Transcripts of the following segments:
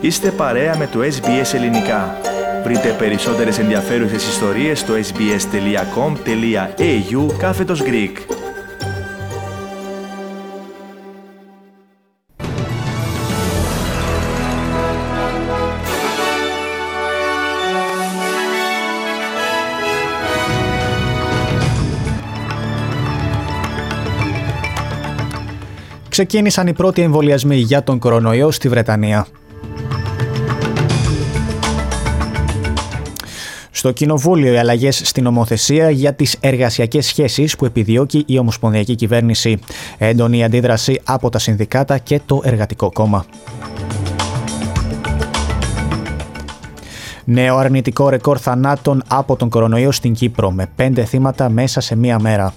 Είστε παρέα με το SBS Ελληνικά. Βρείτε περισσότερες ενδιαφέρουσες ιστορίες στο sbs.com.au/Greek. Ξεκίνησαν οι πρώτοι εμβολιασμοί για τον κορονοϊό στη Βρετανία. Στο Κοινοβούλιο οι αλλαγές στην νομοθεσία για τις εργασιακές σχέσεις που επιδιώκει η Ομοσπονδιακή Κυβέρνηση. Έντονη αντίδραση από τα συνδικάτα και το Εργατικό Κόμμα. Νέο αρνητικό ρεκόρ θανάτων από τον κορονοϊό στην Κύπρο, με 5 θύματα μέσα σε μία μέρα.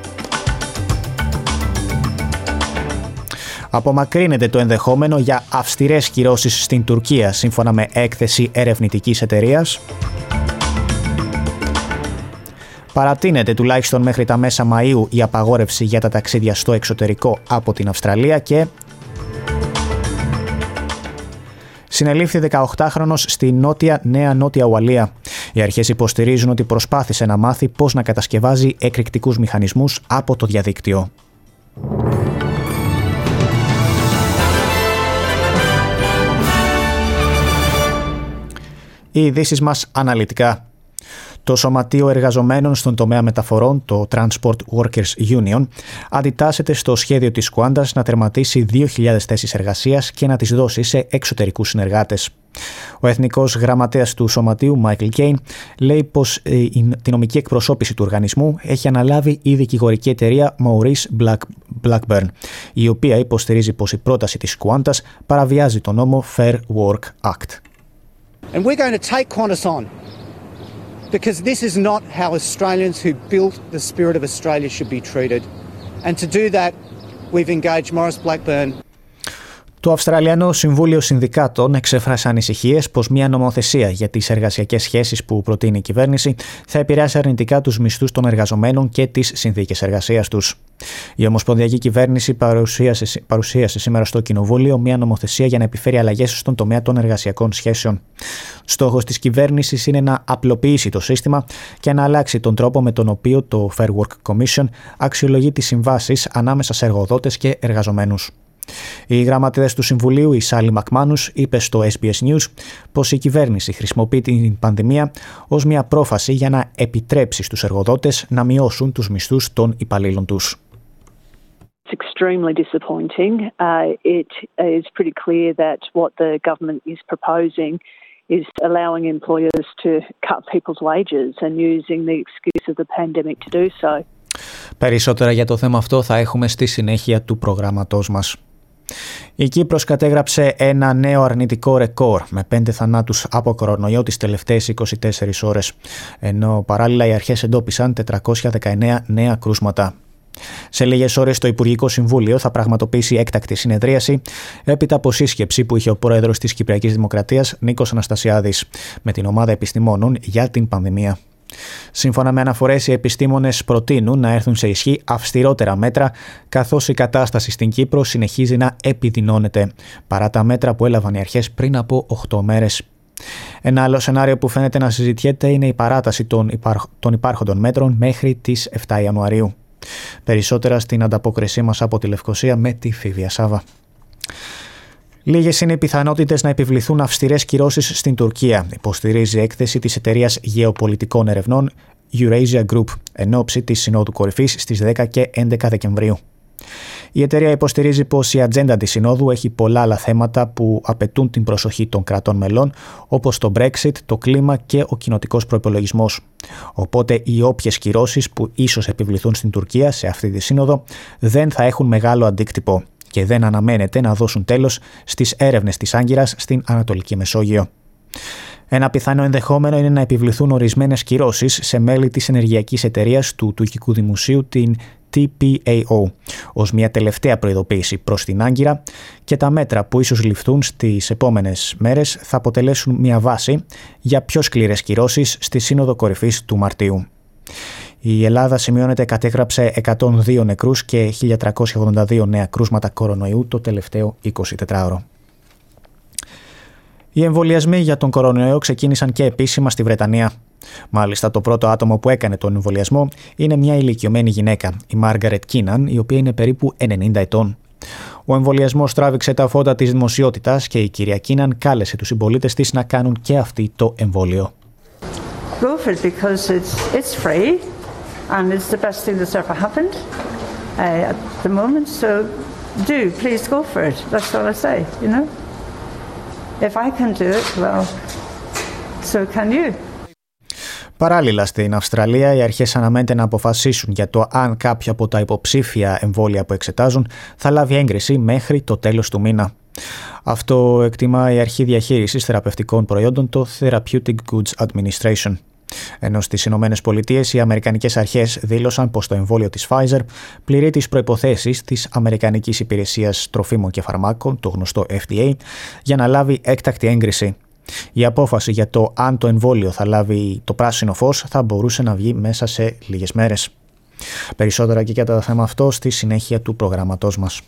Απομακρύνεται το ενδεχόμενο για αυστηρές κυρώσεις στην Τουρκία, σύμφωνα με έκθεση ερευνητικής εταιρείας. Παρατείνεται τουλάχιστον μέχρι τα μέσα Μαΐου η απαγόρευση για τα ταξίδια στο εξωτερικό από την Αυστραλία και συνελήφθη 18χρονος στη Νέα Νότια Ουαλία. Οι αρχές υποστηρίζουν ότι προσπάθησε να μάθει πώς να κατασκευάζει εκρηκτικούς μηχανισμούς από το διαδίκτυο. Οι ειδήσεις μας αναλυτικά. Το Σωματείο Εργαζομένων στον τομέα μεταφορών, το Transport Workers Union, αντιτάσσεται στο σχέδιο της Qantas να τερματίσει 2.000 θέσεις εργασίας και να τις δώσει σε εξωτερικούς συνεργάτες. Ο Εθνικός Γραμματέας του Σωματείου, Michael Cain, λέει πως η νομική εκπροσώπηση του οργανισμού έχει αναλάβει η δικηγορική εταιρεία Maurice Blackburn, η οποία υποστηρίζει πως η πρόταση της Qantas παραβιάζει τον νόμο Fair Work Act. And we're going to take Qantas on, because this is not how Australians who built the spirit of Australia should be treated. And to do that, we've engaged Maurice Blackburn. Το Αυστραλιανό Συμβούλιο Συνδικάτων εξέφρασε ανησυχίες πως μια νομοθεσία για τις εργασιακές σχέσεις που προτείνει η κυβέρνηση θα επηρεάσει αρνητικά τους μισθούς των εργαζομένων και τις συνθήκες εργασίας τους. Η Ομοσπονδιακή Κυβέρνηση παρουσίασε σήμερα στο Κοινοβούλιο μια νομοθεσία για να επιφέρει αλλαγές στον τομέα των εργασιακών σχέσεων. Στόχος της κυβέρνησης είναι να απλοποιήσει το σύστημα και να αλλάξει τον τρόπο με τον οποίο το Fair Work Commission αξιολογεί τις συμβάσεις ανάμεσα σε εργοδότες και εργαζομένους. Η γραμματέας του Συμβουλίου, η Σάλι Μακμάνους, είπε στο SBS News πως η κυβέρνηση χρησιμοποιεί την πανδημία ως μια πρόφαση για να επιτρέψει στους εργοδότες να μειώσουν τους μισθούς των υπαλλήλων τους. It's extremely disappointing. It is pretty clear that what the government is proposing is allowing employers to cut people's wages and using the excuse of the pandemic to do so. Περισσότερα για το θέμα αυτό θα έχουμε στη συνέχεια του προγράμματός μας. Η Κύπρος κατέγραψε ένα νέο αρνητικό ρεκόρ με 5 θανάτους από κορονοϊό τις τελευταίες 24 ώρες, ενώ παράλληλα οι αρχές εντόπισαν 419 νέα κρούσματα. Σε λίγες ώρες το Υπουργικό Συμβούλιο θα πραγματοποιήσει έκτακτη συνεδρίαση έπειτα από σύσκεψη που είχε ο πρόεδρος της Κυπριακής Δημοκρατίας, Νίκος Αναστασιάδης, με την ομάδα επιστημόνων για την πανδημία. Σύμφωνα με αναφορές, οι επιστήμονες προτείνουν να έρθουν σε ισχύ αυστηρότερα μέτρα, καθώς η κατάσταση στην Κύπρο συνεχίζει να επιδεινώνεται, παρά τα μέτρα που έλαβαν οι αρχές πριν από 8 μέρες. Ένα άλλο σενάριο που φαίνεται να συζητιέται είναι η παράταση των υπάρχοντων μέτρων μέχρι τις 7 Ιανουαρίου. Περισσότερα στην ανταπόκρισή μας από τη Λευκοσία με τη Φίβια Σάβα. Λίγες είναι οι πιθανότητες να επιβληθούν αυστηρές κυρώσεις στην Τουρκία, υποστηρίζει η έκθεση της εταιρείας γεωπολιτικών ερευνών Eurasia Group εν ώψη της Συνόδου Κορυφής στις 10 και 11 Δεκεμβρίου. Η εταιρεία υποστηρίζει πως η ατζέντα της Συνόδου έχει πολλά άλλα θέματα που απαιτούν την προσοχή των κρατών μελών, όπως το Brexit, το κλίμα και ο κοινοτικός προϋπολογισμός. Οπότε οι όποιες κυρώσεις που ίσως επιβληθούν στην Τουρκία σε αυτή τη σύνοδο δεν θα έχουν μεγάλο αντίκτυπο και δεν αναμένεται να δώσουν τέλος στις έρευνες της Άγκυρας στην Ανατολική Μεσόγειο. Ένα πιθανό ενδεχόμενο είναι να επιβληθούν ορισμένες κυρώσεις σε μέλη της ενεργειακής εταιρείας του τουρκικού δημοσίου, την TPAO, ως μια τελευταία προειδοποίηση προς την Άγκυρα, και τα μέτρα που ίσως ληφθούν στις επόμενες μέρες θα αποτελέσουν μια βάση για πιο σκληρές κυρώσεις στη Σύνοδο Κορυφής του Μαρτίου. Η Ελλάδα σημειώνεται κατέγραψε 102 νεκρούς και 1.382 νέα κρούσματα κορονοϊού το τελευταίο 24ωρο. Οι εμβολιασμοί για τον κορονοϊό ξεκίνησαν και επίσημα στη Βρετανία. Μάλιστα, το πρώτο άτομο που έκανε τον εμβολιασμό είναι μια ηλικιωμένη γυναίκα, η Μάργαρετ Κίναν, η οποία είναι περίπου 90 ετών. Ο εμβολιασμός τράβηξε τα φώτα της δημοσιότητας και η κυρία Κίναν κάλεσε τους συμπολίτες της να κάνουν και αυτοί το εμβόλιο. Go for it because it's free and it's the best thing that's ever happened at the moment. So please go for it. That's all I say, you know. If I can do it, well, so can you. Παράλληλα, στην Αυστραλία, οι αρχές αναμένεται να αποφασίσουν για το αν κάποιο από τα υποψήφια εμβόλια που εξετάζουν θα λάβει έγκριση μέχρι το τέλος του μήνα. Αυτό εκτιμά η Αρχή Διαχείρισης Θεραπευτικών Προϊόντων, το Therapeutic Goods Administration. Ενώ στις Ηνωμένες Πολιτείες οι Αμερικανικές αρχές δήλωσαν πως το εμβόλιο της Pfizer πληρεί τις προϋποθέσεις της Αμερικανικής Υπηρεσίας Τροφίμων και Φαρμάκων, το γνωστό FDA, για να λάβει έκτακτη έγκριση. Η απόφαση για το αν το εμβόλιο θα λάβει το πράσινο φως θα μπορούσε να βγει μέσα σε λίγες μέρες. Περισσότερα και για το θέμα αυτό στη συνέχεια του προγραμματός μας.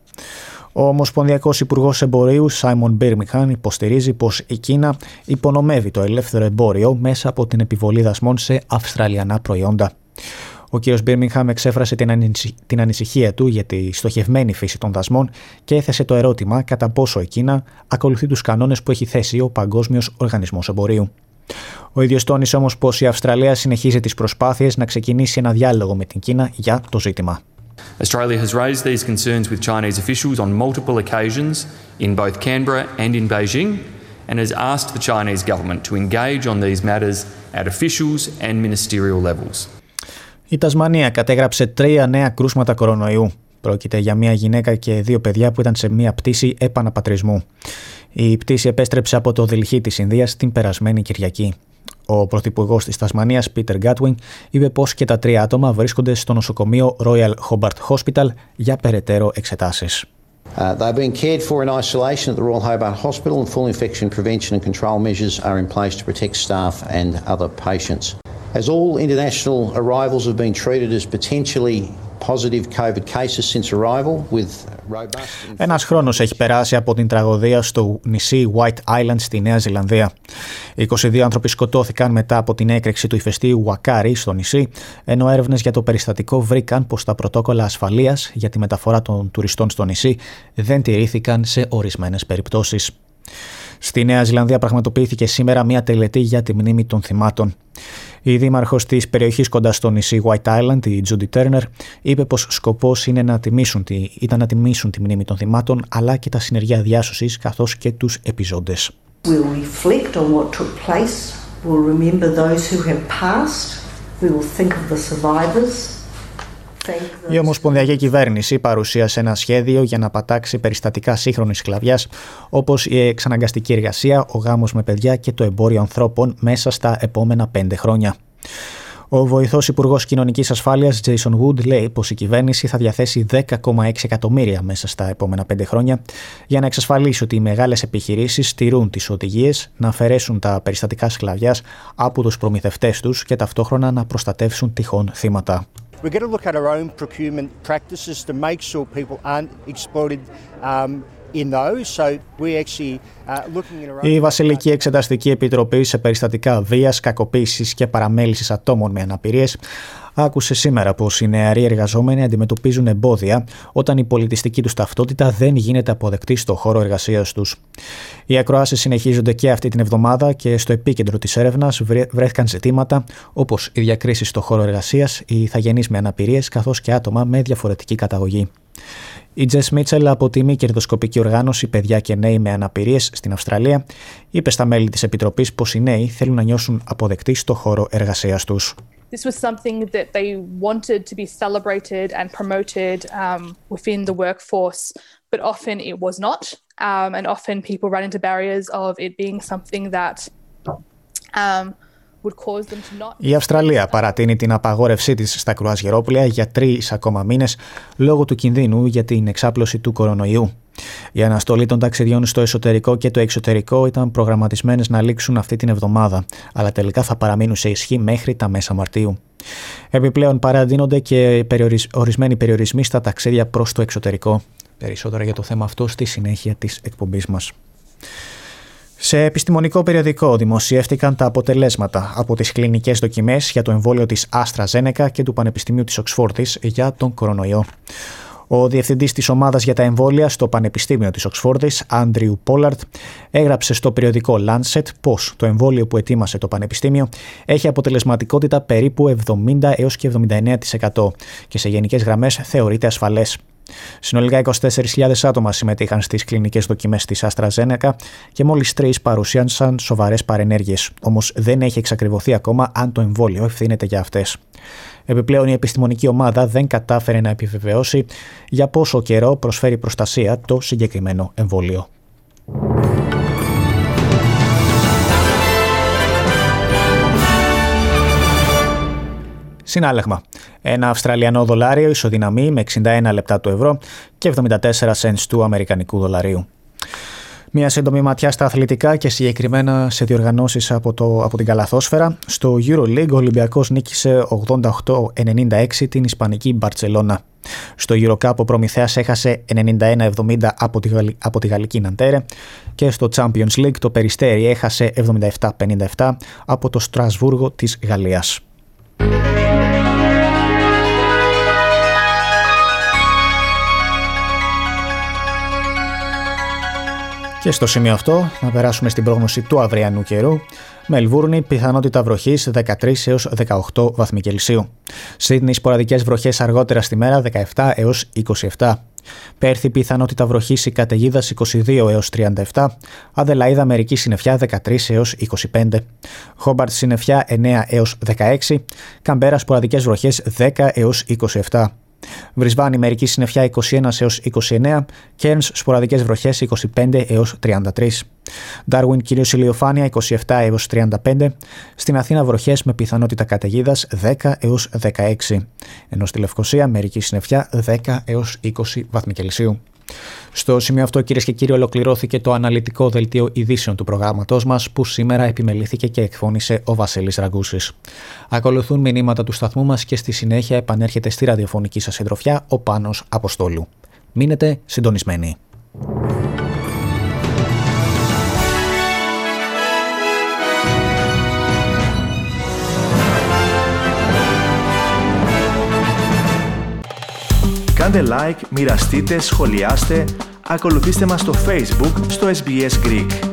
Ο Ομοσπονδιακός Υπουργός Εμπορίου Σάιμον Μπίρμιγχαμ υποστηρίζει πως η Κίνα υπονομεύει το ελεύθερο εμπόριο μέσα από την επιβολή δασμών σε αυστραλιανά προϊόντα. Ο κ. Μπίρμιγχαμ εξέφρασε την ανησυχία του για τη στοχευμένη φύση των δασμών και έθεσε το ερώτημα κατά πόσο η Κίνα ακολουθεί τους κανόνες που έχει θέσει ο Παγκόσμιος Οργανισμός Εμπορίου. Ο ίδιος τόνισε όμως πως η Αυστραλία συνεχίζει τις προσπάθειες να ξεκινήσει ένα διάλογο με την Κίνα για το ζήτημα. Australia has raised these concerns with Chinese officials on multiple occasions in both Canberra and in Beijing and has asked the Chinese government to engage on these matters at officials and ministerial levels. Η Τασμανία κατέγραψε 3 νέα κρούσματα κορονοϊού. Πρόκειται για μια γυναίκα και 2 παιδιά που ήταν σε μια πτήση επαναπατρισμού. Η πτήση επέστρεψε από το Δελχή της Ινδίας την περασμένη Κυριακή. Ο πρωθυπουργός της Τασμανίας, Πίτερ Γκάτουιν, είπε πως και τα 3 άτομα βρίσκονται στο νοσοκομείο Royal Hobart Hospital για περαιτέρω εξετάσεις. They're being cared for in isolation at the Royal Hobart Hospital and full infection prevention and control measures are in place to protect staff and other patients. As all international arrivals have been treated as potentially positive COVID cases since arrival with robust... Ένας χρόνος έχει περάσει από την τραγωδία στο νησί White Island στη Νέα Ζηλανδία. 22 άνθρωποι σκοτώθηκαν μετά από την έκρηξη του ηφαιστείου Ουακάρι στο νησί, ενώ έρευνες για το περιστατικό βρήκαν πως τα πρωτόκολλα ασφαλείας για τη μεταφορά των τουριστών στο νησί δεν τηρήθηκαν σε ορισμένες περιπτώσεις. Στη Νέα Ζηλανδία πραγματοποιήθηκε σήμερα μια τελετή για τη μνήμη των θυμάτων. Η δήμαρχος της περιοχής κοντά στο νησί White Island, η Judy Turner, είπε πως σκοπός ήταν να τιμήσουν τη μνήμη των θυμάτων, αλλά και τα συνεργεία διάσωσης καθώς και τους επιζώντες. We'll reflect on what took place. We'll remember those who have passed. We will think of the survivors. Η Ομοσπονδιακή Κυβέρνηση παρουσίασε ένα σχέδιο για να πατάξει περιστατικά σύγχρονης σκλαβιάς, όπως η εξαναγκαστική εργασία, ο γάμος με παιδιά και το εμπόριο ανθρώπων μέσα στα επόμενα 5 χρόνια. Ο βοηθός Υπουργός Κοινωνικής Ασφάλειας Jason Wood λέει πως η κυβέρνηση θα διαθέσει 10,6 εκατομμύρια μέσα στα επόμενα 5 χρόνια για να εξασφαλίσει ότι οι μεγάλες επιχειρήσεις στηρούν τις οδηγίες, να αφαιρέσουν τα περιστατικά σκλαβιάς από τους προμηθευτές τους και ταυτόχρονα να προστατεύσουν τυχόν θύματα. We've got to look at our own procurement practices to make sure people aren't exploited in those. So we're actually looking at our own... Η Βασιλική Εξεταστική Επιτροπή σε περιστατικά βίας, κακοποίησης και παραμέλησης ατόμων με αναπηρίες άκουσε σήμερα πως οι νεαροί εργαζόμενοι αντιμετωπίζουν εμπόδια όταν η πολιτιστική τους ταυτότητα δεν γίνεται αποδεκτή στο χώρο εργασίας τους. Οι ακροάσεις συνεχίζονται και αυτή την εβδομάδα και στο επίκεντρο της έρευνας βρέθηκαν ζητήματα όπως οι διακρίσεις στο χώρο εργασίας, οι ηθαγενείς με αναπηρίες καθώς και άτομα με διαφορετική καταγωγή. Η Τζες Μίτσελ από τη μη κερδοσκοπική οργάνωση Παιδιά και Νέοι με Αναπηρίες στην Αυστραλία είπε στα μέλη της Επιτροπής πως οι νέοι θέλουν να νιώσουν αποδεκτοί στο χώρο εργασίας τους. This was something that they wanted to be celebrated and promoted within the workforce, but often it was not. And often people run into barriers of it being something that would cause them to not... Η Αυστραλία παρατείνει την απαγόρευσή της στα κρουαζιερόπλια για 3 ακόμα μήνες λόγω του κινδύνου για την εξάπλωση του κορονοϊού. Η αναστολή των ταξιδιών στο εσωτερικό και το εξωτερικό ήταν προγραμματισμένες να λήξουν αυτή την εβδομάδα, αλλά τελικά θα παραμείνουν σε ισχύ μέχρι τα μέσα Μαρτίου. Επιπλέον παρατείνονται και ορισμένοι περιορισμοί στα ταξίδια προς το εξωτερικό. Περισσότερα για το θέμα αυτό στη συνέχεια της εκπομπής μας. Σε επιστημονικό περιοδικό δημοσιεύτηκαν τα αποτελέσματα από τις κλινικές δοκιμές για το εμβόλιο της AstraZeneca και του Πανεπιστημίου της Οξφόρδης για τον κορονοϊό. Ο διευθυντής της ομάδας για τα εμβόλια στο Πανεπιστήμιο της Οξφόρδης, Άντριου Πόλαρτ, έγραψε στο περιοδικό Lancet πως το εμβόλιο που ετοίμασε το Πανεπιστήμιο έχει αποτελεσματικότητα περίπου 70 έως και 79% και σε γενικές γραμμές θεωρείται ασφαλές. Συνολικά 24.000 άτομα συμμετείχαν στις κλινικές δοκιμές της AstraZeneca και μόλις 3 παρουσίασαν σοβαρές παρενέργειες. Όμως δεν έχει εξακριβωθεί ακόμα αν το εμβόλιο ευθύνεται για αυτές. Επιπλέον, η επιστημονική ομάδα δεν κατάφερε να επιβεβαιώσει για πόσο καιρό προσφέρει προστασία το συγκεκριμένο εμβόλιο. Συνάλλαγμα. Ένα Αυστραλιανό δολάριο ισοδυναμεί με 61 λεπτά του ευρώ και 74 cents του Αμερικανικού δολαρίου. Μια σύντομη ματιά στα αθλητικά και συγκεκριμένα σε διοργανώσεις από την καλαθόσφαιρα. Στο EuroLeague ο Ολυμπιακός νίκησε 88-96 την Ισπανική Μπαρτσελώνα. Στο EuroCup ο Προμηθέας έχασε 91-70 από τη Γαλλική Ναντέρε και στο Champions League το Περιστέρι έχασε 77-57 από το Στρασβούργο της Γαλλίας. Και στο σημείο αυτό να περάσουμε στην πρόγνωση του αυριανού καιρού. Μελβούρνη, πιθανότητα βροχής 13 έως 18 βαθμοί Κελσίου. Σίδνεϊ, σποραδικές βροχές αργότερα στη μέρα 17 έως 27. Πέρθη, πιθανότητα βροχής ή καταιγίδας 22 έως 37. Αδελαΐδα, μερική συννεφιά 13 έως 25. Χόμπαρτ, συννεφιά 9 έως 16. Καμπέρα, σποραδικές βροχές 10 έως 27. Βρισβάνη, μερική συννεφιά 21 έως 29, Κέρνς, σποραδικές βροχές 25 έως 33. Ντάρουιν, κυρίως ηλιοφάνεια 27 έως 35, στην Αθήνα βροχές με πιθανότητα καταιγίδας 10 έως 16, ενώ στη Λευκοσία μερική συννεφιά 10 έως 20 βαθμοί Κελσίου. Στο σημείο αυτό, κυρίες και κύριοι, ολοκληρώθηκε το αναλυτικό δελτίο ειδήσεων του προγράμματός μας που σήμερα επιμελήθηκε και εκφώνησε ο Βασίλης Ραγκούσης. Ακολουθούν μηνύματα του σταθμού μας και στη συνέχεια επανέρχεται στη ραδιοφωνική σας συντροφιά ο Πάνος Αποστόλου. Μείνετε συντονισμένοι. Κάντε like, μοιραστείτε, σχολιάστε, ακολουθήστε μας στο Facebook στο SBS Greek.